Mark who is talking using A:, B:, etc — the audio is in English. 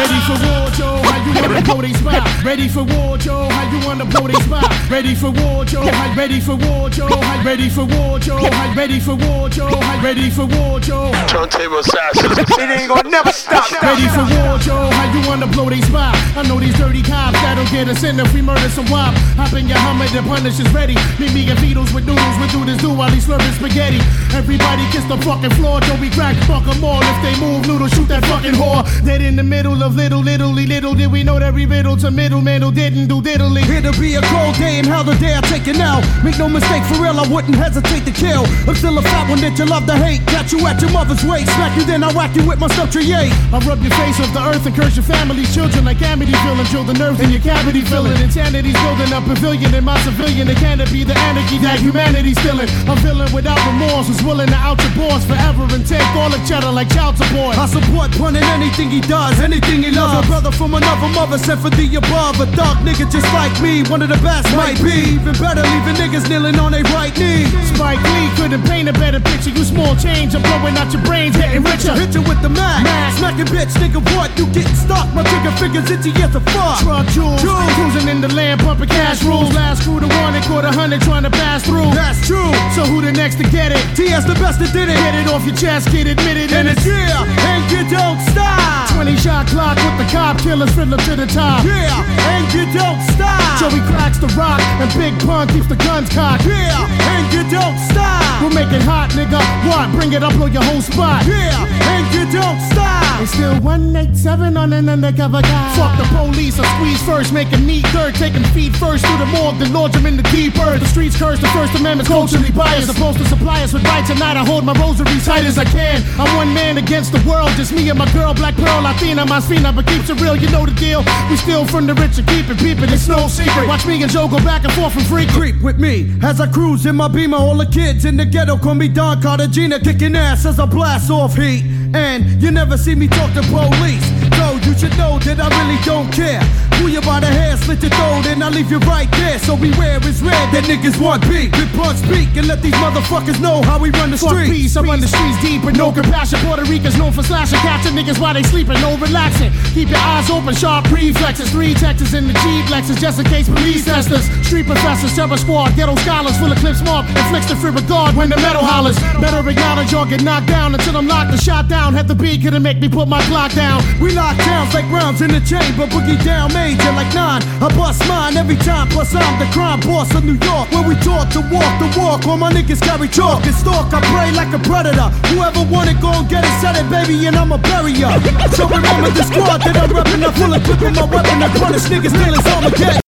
A: Ready for war, Joe? How you wanna blow they spot? Ready for war, Joe? How you wanna blow they spot? Ready for war, Joe? Ready for war, Joe? Ready for war, Joe? Ready for war, Joe? Ready for war, Joe?
B: Turntable assassins. It ain't gonna never stop.
A: Ready for war, Joe? How you wanna blow they spot? I know these dirty cops that'll get us in if we murder some wop. Hop in your Hummer, the punish is ready. Meet me and Beatles with noodles, we do this do while he's slurping spaghetti. Everybody kiss the fucking floor, Joe, we crack, fuck them all. If they move, noodle, shoot that fucking whore. Dead in the middle of little did we know that we riddle to middleman who didn't do diddly.
C: Here to be a cold day and how the day I take it now. Make no mistake, for real, I wouldn't hesitate to kill. I'm still a fat one that you love to hate. Catch you at your mother's waist, smack you then I whack you with my stuff tree. I
A: rub your face off the earth and curse your family's children like Amityville and drill the nerve in your cavity filling. Insanity's building a pavilion in my civilian. It can't be the anarchy that humanity's stealing. I'm villain without remorse, who's willing to out your boss forever and take all the cheddar like child support.
C: I support Pun in anything he does, anything he loves. A brother from another mother sent for the above. A thug nigga just like me, one of the best might be. Even better, leaving niggas kneeling on their right knee.
A: Spike Lee couldn't paint a better picture. You small change, I'm blowing out your brains, getting richer.
C: Hit you with the Mac. Smacking bitch, nigga, what? You getting stuck? My trigger fingers itchy as a fuck.
A: Truck jewels, cruising in the land, pumping cash rules. Last crew to one and caught 100 trying to pass through.
C: That's true.
A: So who the next to get it?
C: TS the best that did it.
A: Get it off your chest, get admitted,
C: and it's yeah, and you don't stop.
A: 20 shot clock with the cop killers fiddler to the top.
C: Yeah, and you don't stop.
A: Joey cracks the rock and Big Pun keeps the guns cocked.
C: Yeah, and you don't stop.
A: We'll make it hot, nigga. What? Bring it up, blow your whole spot.
C: Yeah, and you don't stop.
A: It's still 187 on an undercover guy. Fuck the police, I squeeze first, make him neat dirt, taking feet first through the morgue, then launch him in the deep earth. The streets curse, the First Amendment's culturally biased. Supposed to supply us with rights, tonight I hold my rosary tight as I can. I'm one man against the world, just me and my girl, Black Pearl, Latina, my Spina, but keeps it real, you know the deal. We steal from the rich and keep it peeping, it's no secret. Watch me and Joe go back and forth from free.
C: Creep with me as I cruise in my Beamer. All the kids in the ghetto call me Don Cartagena, kicking ass as I blast off heat. And you never see me talk to police, so you should know that I really don't care. Pull you by the hair, slit your throat, and I leave you right there. So beware, it's red that niggas want beat. Rip on speak and let these motherfuckers know how we run the
A: Fuck
C: streets.
A: peace, I run the streets deep with no compassion. Puerto Ricans known for slashing, catching niggas while they sleeping, no relaxing. Keep your eyes open, sharp reflexes. 3 Texas in the Jeep Lexus, just in case police test us. Street professors, terror squad, ghetto scholars, full of clips marked, inflicts the free regard when the metal hollers. Better acknowledge or get knocked down until I'm locked and shot down. Had the beat, couldn't make me put my clock down.
C: We lock towns like rounds in the chamber, boogie down major like 9. I bust mine every time, plus I'm the crime boss of New York, where we taught to walk the walk. All my niggas carry chalk and stalk, I pray like a predator. Whoever want it, go and get it, set it, baby, and I'ma bury ya. So remember the squad that I'm reppin', I'm full of clip in my weapon, I punish niggas till it's Armageddon.